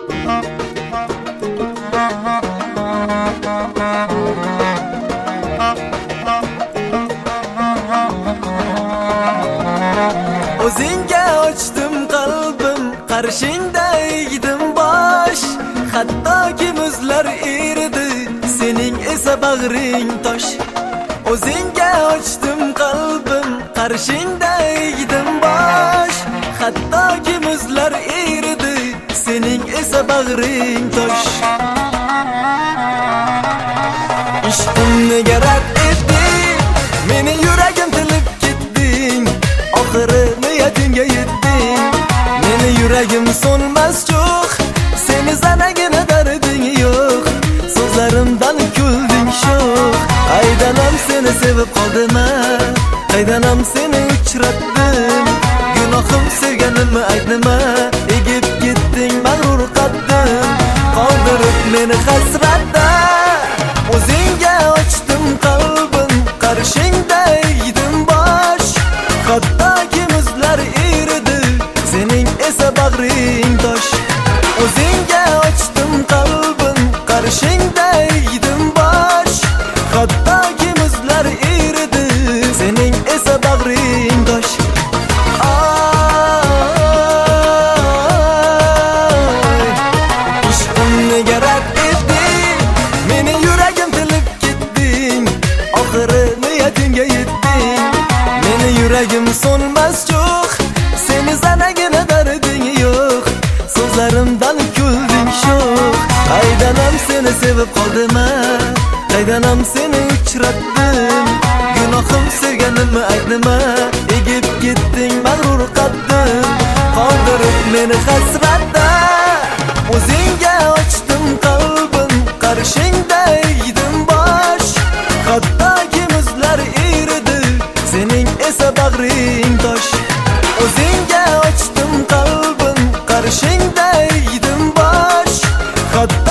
O'zingga ochdim qalbim, qarshingda egdim bosh. Hattoki muzlar eridi, sening esa bag'ring tosh. O'zingga ochdim qalbim, qarshingda egdim bosh. Hattoki muzlar eridi, sening esa bag'ring tosh. Ishqimni rad etding, meni yuragim tilib ketding. Oxiri niyatingga yetding, meni yuragim so'nmas cho'q. Seni zanagina darding yo'q, so'zlarimdan kulding sho'x. Qaydanam seni sevib qoldim, qaydanam seni uchratdim. Gunohim sevganimni aytdim, egib ketding mag'rur qaddim. Qoldirib meni hasratda, o'zingga ochdim qalbim, qarshingda egdim bosh. Hattoki muzlar eridi, sening esa bag'ring tosh. O'zingga ochdim qalbim, qarshingda egdim bosh. Hattoki muzlar eridi, sening esa bag'ring tosh. Ishqimni rad etding, meni yuragim tilib ketding. Oxiri niyatingga yetding, meni yuragim so'nmas cho'q. Seni zanagina darding yo'q, so'zlarimdan kulding sho'x. Qaydanam seni sevib qoldim, qaydanam seni uchratdim. Gunohim sevganimni aytdim, egib ketding mag'rur qaddim. Qoldirib meni hasratda, o'zingga ochdim qalbim, qarshingda egdim bosh. Hattoki muzlar eridi, sening esa bag'ring tosh. O'zingga ochdim qalbim, qarshingda egdim bosh.